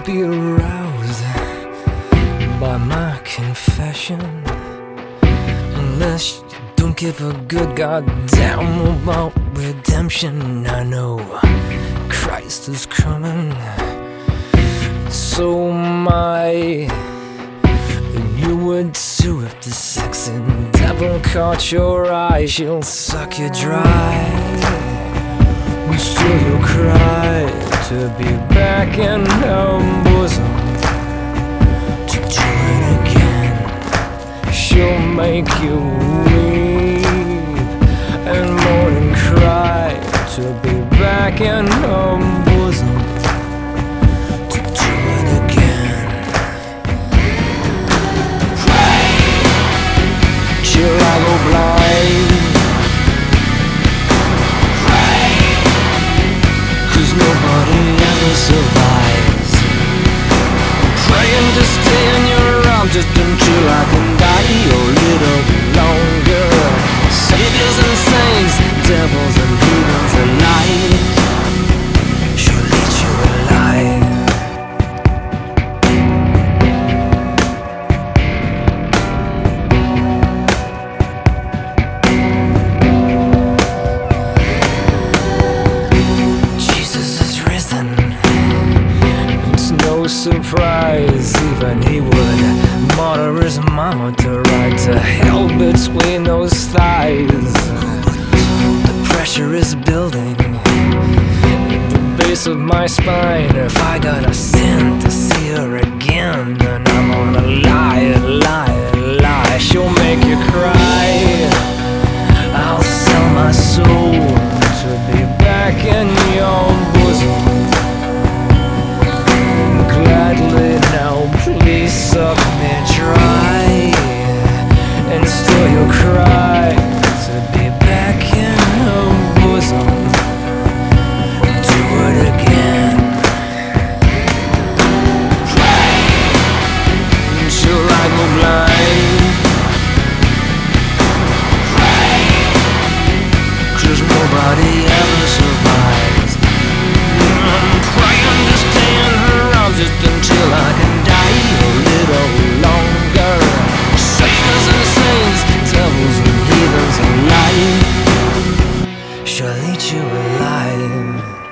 be aroused by my confession unless you don't give a good goddamn about redemption. I know Christ is coming, so am I. And you would too if the sexy devil caught your eye. She'll suck you dry, and still you'll cry to be back in her bosom, to do it again. She'll make you weep and mourn and cry to be back in her bosom, to do it again. Pray till I go blind. Pray, 'cause nobody ever survives. Praying to stay in your arms just until I can die a little longer. Saviors and saints, devils and heathens alike, she'll lead you alive. Jesus is risen, it's no surprise. Even he would martyr his mama to ride to hell between those thighs. The pressure is building at the base of my spine. If I gotta sin to see her again, then I'm gonna lie, lie, lie. She'll make you cry. I'll sell my soul to be back in your bosom. Gladly now, please suck me dry, and still you'll cry to be back in her bosom. Do it again. Pray until I go blind. Pray, 'cause nobody ever survives. I'm praying to stay in her arms just until I can die a little longer. Saviors and saints, devils and heathens alike, she'll eat you alive.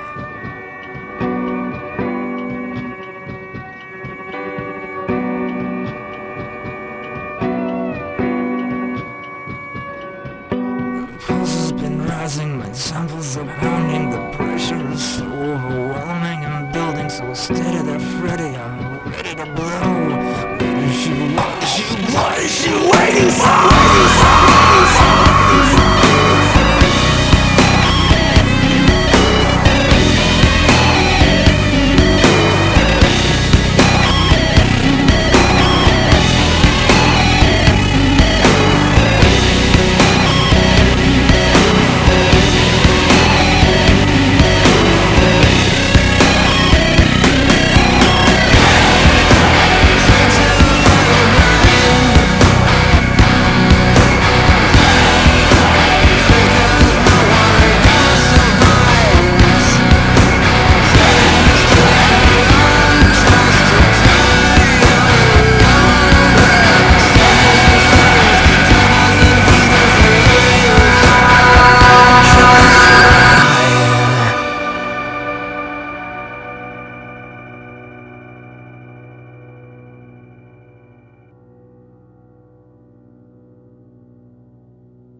The pulse has been rising, my temples are pounding. The pressure is so overwhelming and building so steady that Freddy, I'm ready to blow. What is she waiting for?